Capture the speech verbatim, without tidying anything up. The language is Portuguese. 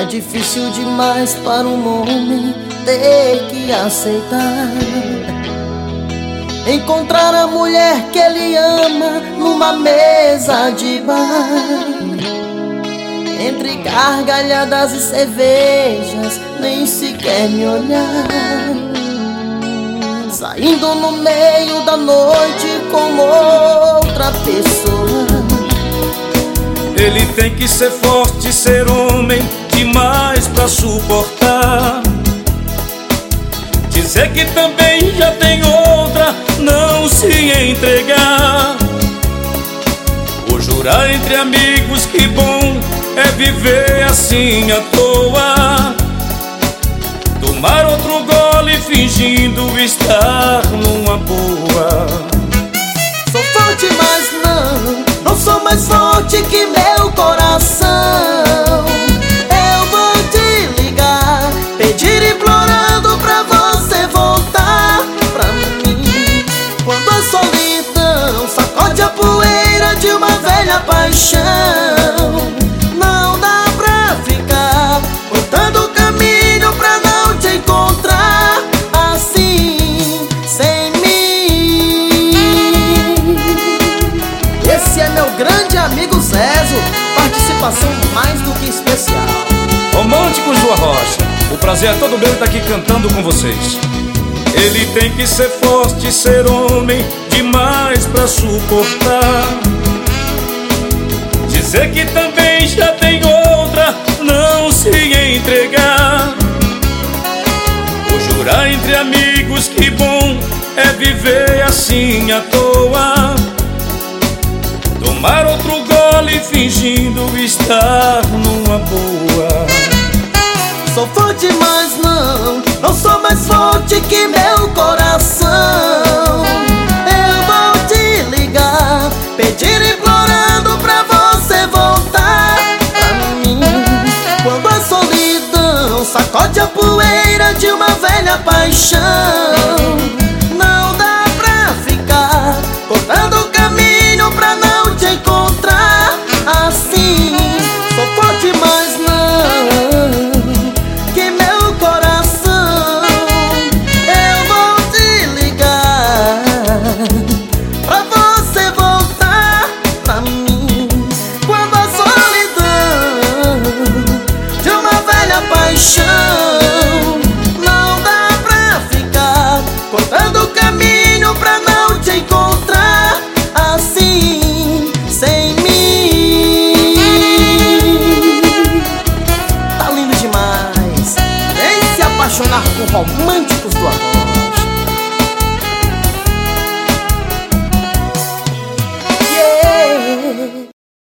difícil demais para um homem ter que aceitar encontrar a mulher que ele ama numa mesa de bar, entre gargalhadas e cervejas, nem sequer me olhar, saindo no meio da noite com outra pessoa. Ele tem que ser forte, ser homem demais pra suportar, dizer que também já tem outra, não se entregar, ou jurar entre amigos que bom é viver assim à toa, tomar outro gole fingindo estar numa boa. Sou forte, mas não, não sou mais forte que meu coração. Eu vou te ligar, pedir implorando pra você voltar pra mim. Quando a solidão sacode a poeira de uma velha paixão, não dá pra ficar cortando o caminho pra não te encontrar assim, sem mim. Esse é meu grande amigo Zezo, participação mais do que especial. Românticos do Arrocha, o prazer é todo meu estar aqui cantando com vocês. Ele tem que ser forte, ser homem demais pra suportar, dizer que também já tem outra, não se entregar, ou jurar entre amigos que bom é viver assim à toa, tomar outro gole fingindo estar numa boa. Sou forte, mas não, não sou mais forte que meu coração. Eu vou te ligar, pedir implorando pra você voltar pra mim. Quando a solidão sacode a poeira de uma velha paixão,